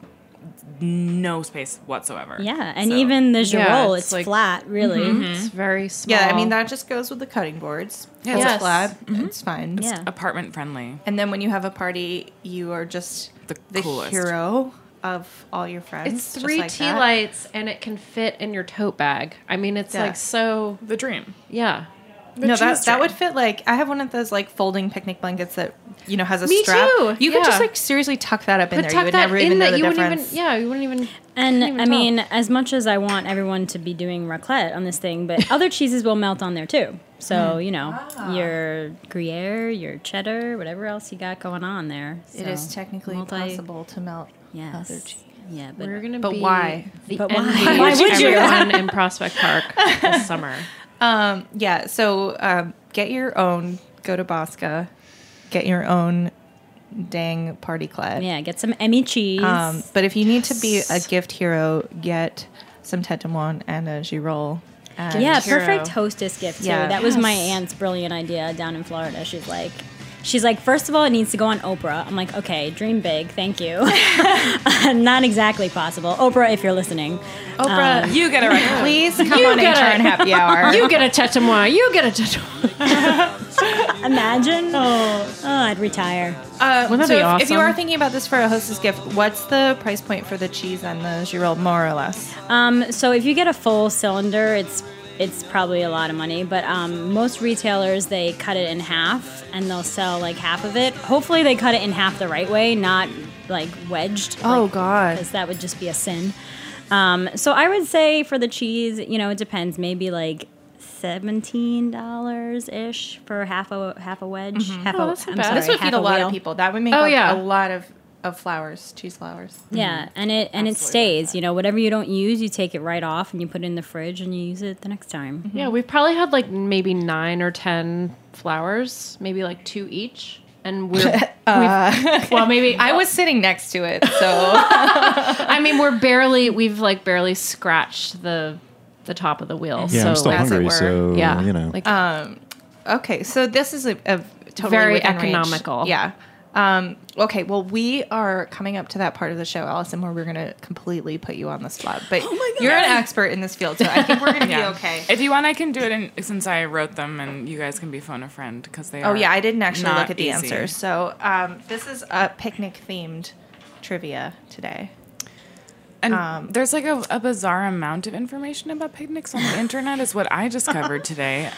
F: no space whatsoever.
H: Yeah, and even the Girol, it's
I: like,
H: flat, really.
I: It's very small.
E: Yeah, I mean, that just goes with the cutting boards.
F: Yeah,
E: It's
F: yes.
E: flat. It's fine.
H: Yeah.
F: Apartment friendly.
E: And then when you have a party, you are just
F: The coolest.
E: hero of all your friends.
I: It's
E: just
I: 3
E: like
I: tea
E: that.
I: lights, and it can fit in your tote bag. I mean, it's
E: Yeah.
I: like so,
F: The dream.
I: yeah.
E: No,
F: cheese
E: that would
F: tray.
E: fit, like, I have one of those, like, folding picnic blankets that, has a
I: Me
E: strap.
I: too,
E: You could just,
I: yeah.
E: like, seriously tuck that up in
I: But
E: there.
I: tuck
E: You would
I: that
E: never
I: in
E: even know
I: that
E: the
I: you wouldn't even,
E: difference.
I: you wouldn't even.
H: And
I: even
H: I
I: tell.
H: mean, as much as I want everyone to be doing raclette on this thing, but other cheeses will melt on there too. So, your Gruyere, your cheddar, whatever else you got going on there.
E: It
H: So,
E: is technically possible to melt
H: Yes.
E: other cheese.
H: Yeah, but
I: We're gonna
E: But
I: be
E: why?
I: the
H: But
I: envy
H: why?
I: of
H: Why would you?
I: everyone in Prospect Park this summer.
E: Yeah, so get your own, go to Bosca, get your own dang partyclette.
H: yeah, get some Emmy cheese.
E: But if you need to be a gift hero, get some Tetemon and a Girol. And
H: yeah,
I: hero.
H: perfect hostess gift too.
E: Yeah.
H: That was my aunt's brilliant idea down in Florida. She's like, first of all, it needs to go on Oprah. I'm like, okay, dream big, thank you. Not exactly possible. Oprah, if you're listening.
E: Oprah,
F: You get a record.
E: please come on
I: get
E: HRN Happy Hour.
I: You get a Tetemois. You get a Tetemois.
H: Imagine. Oh, I'd retire.
I: Wouldn't that
E: so
I: be
E: if you
I: awesome?
E: are thinking about this for a hostess gift, what's the price point for the cheese and the Girol, more or less?
H: So if you get a full cylinder, it's probably a lot of money. But most retailers, they cut it in half, and they'll sell like half of it. Hopefully they cut it in half the right way, not like wedged.
E: Oh, God.
H: Because that would just be a sin. So I would say for the cheese, it depends. Maybe like $17 ish for half a wedge.
E: Mm-hmm.
H: Half
I: Oh,
H: a,
I: that's not
H: I'm
I: bad.
H: sorry,
E: This would
H: half
E: feed a lot
H: wheel.
E: of people. That would make
I: Oh,
E: up
I: yeah.
E: a lot of flours, cheese flours.
H: Yeah, and it stays. Whatever you don't use, you take it right off and you put it in the fridge and you use it the next time.
I: Yeah, we've probably had like maybe 9 or 10 flowers, maybe like 2 each. And we've well, maybe
E: I was sitting next to it, so
I: I mean, we've like barely scratched the top of the wheel.
G: Yeah,
I: so
G: I'm still
E: as it
G: hungry,
E: were.
G: so
I: yeah,
G: like
E: okay. So this is a totally
I: Very
E: within range.
I: economical.
E: Yeah. Okay, well, we are coming up to that part of the show, Allison, where we're going to completely put you on the spot. But you're an expert in this field, so I think we're going to be okay.
F: If you want, I can do it since I wrote them, and you guys can be phone a friend because they.
E: Oh,
F: are
E: yeah, I didn't actually
F: not
E: look at the
F: easy.
E: answers. So this is a picnic-themed trivia today.
F: And there's like a bizarre amount of information about picnics on the internet, is what I discovered today.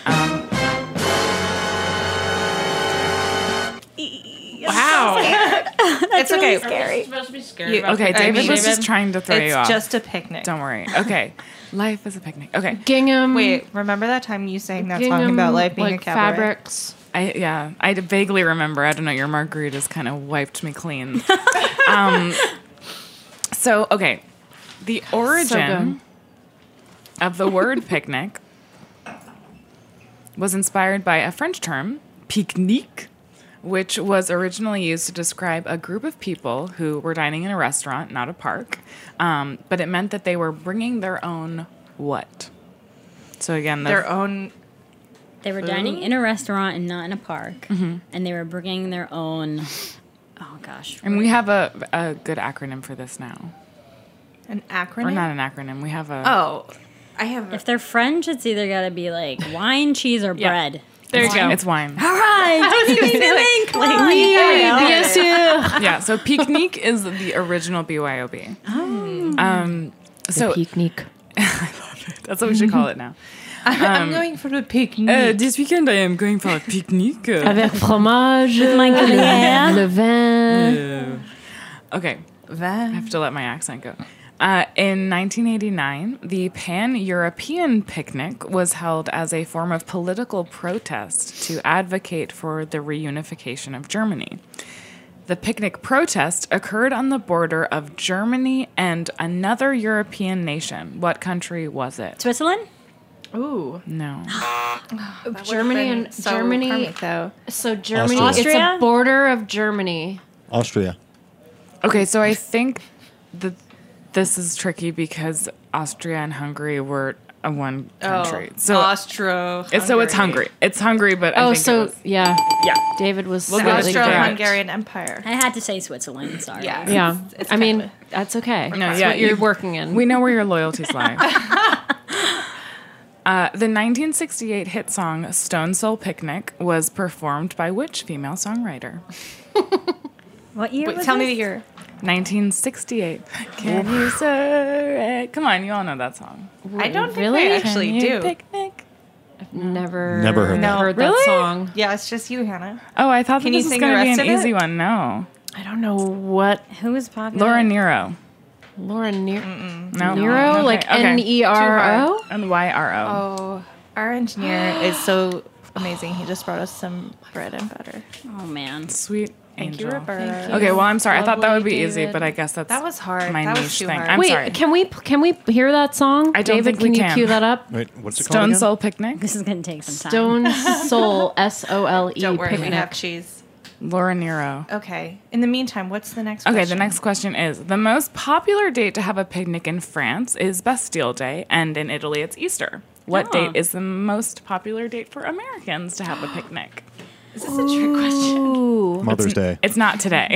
I: wow.
E: It's okay.
H: Scary.
I: Supposed to be scary.
F: Okay, David was just trying to throw you
E: It's
F: off.
E: just a picnic.
F: Don't worry. Okay, life is a picnic. Okay,
I: gingham.
E: Wait, remember that time you sang that song
I: gingham,
E: about life being
I: like
E: a cabaret?
I: fabrics.
F: I vaguely remember. I don't know. Your margaritas kind of wiped me clean. So okay, the origin of the word picnic was inspired by a French term, pique-nique, which was originally used to describe a group of people who were dining in a restaurant, not a park. But it meant that they were bringing their own what? So again,
E: Their own.
H: They were dining in a restaurant and not in a park, and they were bringing their own Oh gosh.
F: And we have a good acronym for this now.
E: An acronym?
F: Or not an acronym. We have a...
E: Oh, I have...
H: If they're French, it's either got to be like wine, cheese, or bread.
F: There you go. It's wine.
H: All right. I was going to think.
I: Bien sûr.
F: Yeah, so Picnic is the original BYOB. So
I: Picnic.
F: that's what we should call it now.
E: I'm going for a picnic.
F: This weekend I am going for a picnic.
I: Avec fromage.
H: My gruyère.
I: Le vin.
F: Okay, I have to let my accent go. In 1989, the Pan-European Picnic was held as a form of political protest to advocate for the reunification of Germany. The picnic protest occurred on the border of Germany and another European nation. What country was it?
H: Switzerland?
I: Ooh.
F: No.
I: Germany and
E: so
I: Germany.
E: karmic, though.
I: So Germany.
G: Austria.
I: It's
H: Austria?
I: a border of Germany.
G: Austria.
F: Okay, so I think that this is tricky because Austria and Hungary were one country. So it's Hungary. It's Hungary, but I think it was,
I: yeah.
F: yeah.
I: David was
F: We'll go with
I: slightly
F: German.
I: correct.
E: Austro-Hungarian Empire.
H: I had to say Switzerland. Sorry.
E: Yeah.
I: Yeah.
E: It's
I: I mean,
E: kinda-
I: that's okay.
F: No,
I: That's
F: yeah,
I: what you're
F: you-
I: working in.
F: We know where your loyalties lie. The 1968 hit song Stone Soul Picnic was performed by which female songwriter?
H: What year
E: Wait,
H: was
E: tell me
H: this?
E: the year.
F: 1968. Can you sir? Come on, you all know that song.
E: I don't
I: Really?
E: think I actually
F: Can you
E: do.
F: Picnic.
I: Never
G: heard that.
I: heard
F: Really?
I: that song.
E: Yeah, it's just you, Hannah.
F: Oh, I thought
E: Can
F: that
E: you
F: this was
E: sing
F: going
E: the
F: to be
E: rest
F: an
E: of it?
F: easy one. No.
I: I don't know what
H: Who was popular?
F: Laura Nero.
I: Laura Nero,
F: No.
I: Nero
F: Okay,
I: like
F: okay.
I: Nero.
F: And YRO.
E: Oh, our engineer is so amazing. He just brought us some bread and butter.
H: Oh man.
F: Sweet
E: Thank
F: angel.
E: you, Roberta.
F: Okay, well, I'm sorry. I thought that would be
I: Lovely,
F: easy,
I: David.
F: but I guess that's
E: That was hard.
F: my
E: That was
F: niche
E: too
F: thing.
E: hard.
F: I'm
I: Wait,
F: sorry.
I: can we hear that song?
F: I don't
I: David,
F: think we
I: can you
F: can.
I: cue that up?
G: Wait, what's it called
F: Stone
G: again?
F: Soul Picnic.
H: This is going to take some time.
I: Stone Soul SOLE
E: Don't worry, we
I: picnic.
E: have cheese.
F: Laura Nero.
E: Okay. In the meantime, what's the next
F: Okay,
E: question?
F: the next question is the most popular date to have a picnic in France is Bastille Day, and in Italy it's Easter. What date is the most popular date for Americans to have a picnic?
E: Is this a trick question?
G: Mother's Day.
F: It's not today.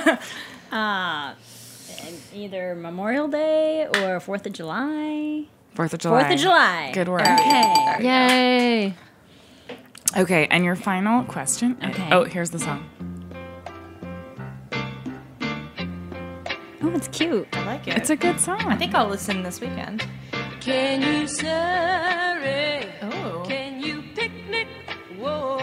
H: Either Memorial Day or 4th of July.
F: 4th of July.
H: 4th of July.
F: Good work.
H: Okay.
I: Yay!
F: Okay, and your final question.
H: Okay.
F: Oh, here's the song.
H: Oh, it's cute.
E: I like it.
F: It's a good song.
E: I think I'll listen this weekend.
J: Can you sorry?
E: Oh.
J: Can you picnic? Whoa.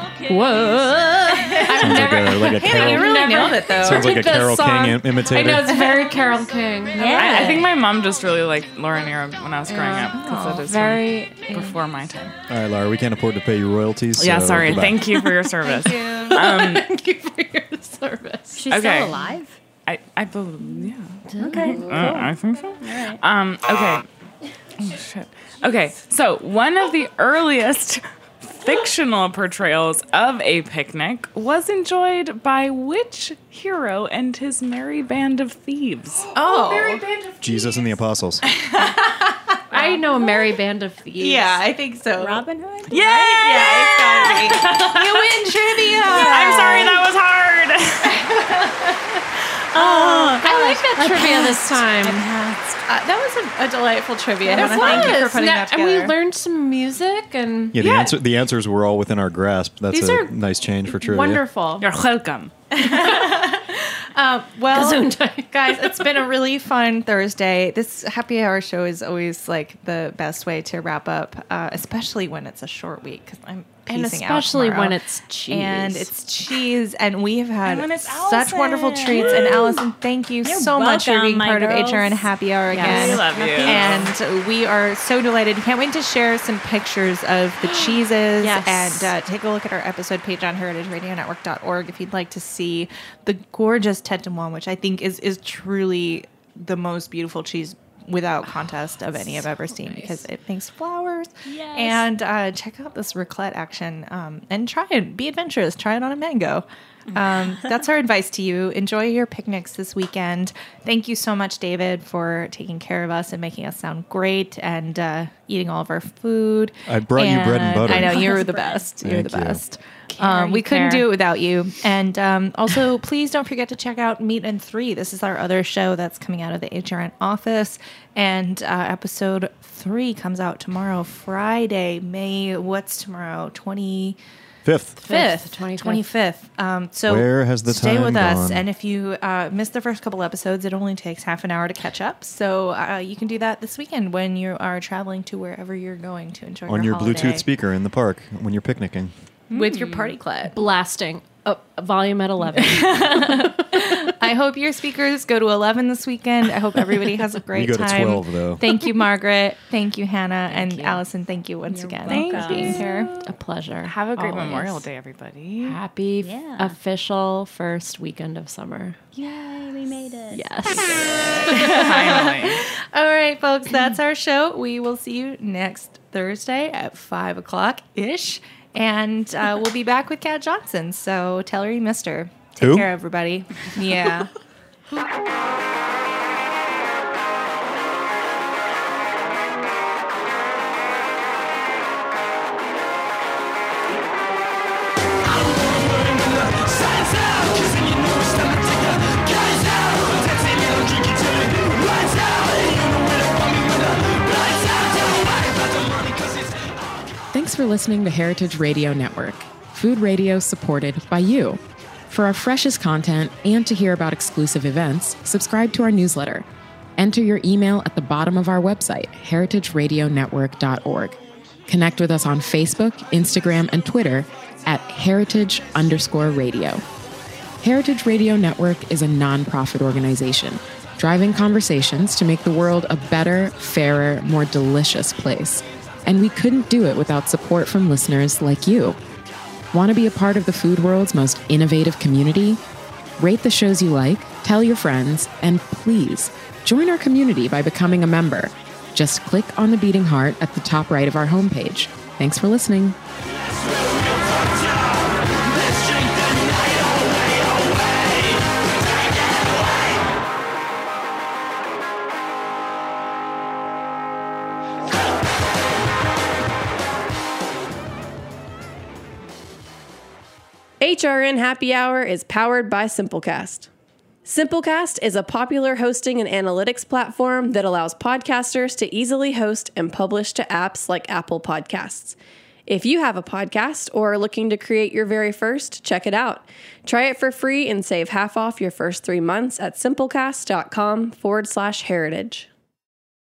G: Sounds like a Carol.
E: You really nailed it, though.
G: Sounds like a
I: Hit that
G: Carol
I: song.
G: King imitator.
I: I know, it's very Carol King.
H: Yeah.
F: I think my mom just really liked Laura Nero when I was growing up because that is
I: Very.
F: before my time.
G: All right, Laura, we can't afford to pay you royalties.
F: Yeah,
G: so
F: sorry.
G: goodbye.
F: Thank you for your service.
I: Thank you for your service.
H: She's
F: Okay.
H: still alive?
F: I believe, yeah.
H: Okay.
F: I think so. Okay. Oh, shit. Okay, so one of the earliest fictional portrayals of a picnic was enjoyed by which hero and his merry band of thieves?
E: Oh.
G: Jesus and the Apostles.
I: I know a merry band of thieves.
E: Yeah, I think so.
H: Robin Hood?
F: Yeah!
E: Yeah, it's gotta be. You win trivia!
F: I'm sorry, that was hard.
I: I like that trivia this time.
E: That was a delightful trivia.
I: It
E: Hannah. Thank you for putting that
I: and
E: together.
I: we learned some music and
G: Yeah, the answers were all within our grasp. That's
I: These
G: a
I: are
G: nice change for trivia.
I: wonderful.
F: You're welcome.
E: Well, guys, it's been a really fun Thursday. This happy hour show is always like the best way to wrap up, especially when it's a short week because I'm
I: And
E: piecing
I: especially
E: out
I: when
E: tomorrow.
I: it's cheese.
E: And it's cheese, and we have had
F: when it's
E: such wonderful
F: Allison.
E: treats. And Allison, thank you so much for
H: welcome,
E: being
H: my
E: part of
H: girls.
E: HRN Happy Hour again.
F: We love you.
E: And we are so delighted. Can't wait to share some pictures of the cheeses
H: Yes.
E: and take a look at our episode page on heritageradionetwork.org if you'd like to see the gorgeous Tête de Moine, which I think is truly the most beautiful cheese without contest of any I've ever seen because it makes flowers.
H: Yes.
E: And check out this raclette action and try it. Be adventurous. Try it on a mango. That's our advice to you. Enjoy your picnics this weekend. Thank you so much, David, for taking care of us and making us sound great and eating all of our food.
G: I brought you bread and butter.
E: I know, you're the best. You're the
G: Thank you.
E: best. We couldn't do it without you. And also, please don't forget to check out Meat and 3. This is our other show that's coming out of the HRN office. And episode 3 comes out tomorrow, Friday, what's tomorrow? 25th. 25th. So
G: where has the
E: stay
G: time
E: with us.
G: gone?
E: And if you missed the first couple episodes, it only takes half an hour to catch up. So you can do that this weekend when you are traveling to wherever you're going to enjoy
G: On your
E: holiday.
G: Bluetooth speaker in the park when you're picnicking.
E: With your party clat.
I: Blasting. Volume at 11.
E: I hope your speakers go to 11 this weekend. I hope everybody has a great
G: We go to
E: time.
G: 12, though.
E: Thank you, Margaret. Thank you, Hannah. And Allison, thank you once again
F: welcome.
E: for being here.
I: A pleasure.
F: Have a great
I: Always.
F: Memorial Day, everybody.
I: Happy official first weekend of summer.
H: Yay, we made it.
I: Yes.
F: Finally.
E: All right, folks, that's our show. We will see you next Thursday at 5 o'clock-ish. And we'll be back with Kat Johnson. So tell her you missed her. Take
G: Who?
E: care, everybody. Yeah.
K: Thanks for listening to Heritage Radio Network, food radio supported by you. For our freshest content and to hear about exclusive events, subscribe to our newsletter. Enter your email at the bottom of our website, heritageradionetwork.org. Connect with us on Facebook, Instagram, and Twitter at heritage_radio. Heritage Radio Network is a nonprofit organization driving conversations to make the world a better, fairer, more delicious place. And we couldn't do it without support from listeners like you. Want to be a part of the food world's most innovative community? Rate the shows you like, tell your friends, and please join our community by becoming a member. Just click on the beating heart at the top right of our homepage. Thanks for listening.
A: HRN Happy Hour is powered by Simplecast. Simplecast is a popular hosting and analytics platform that allows podcasters to easily host and publish to apps like Apple Podcasts. If you have a podcast or are looking to create your very first, check it out. Try it for free and save half off your first 3 months at simplecast.com/heritage.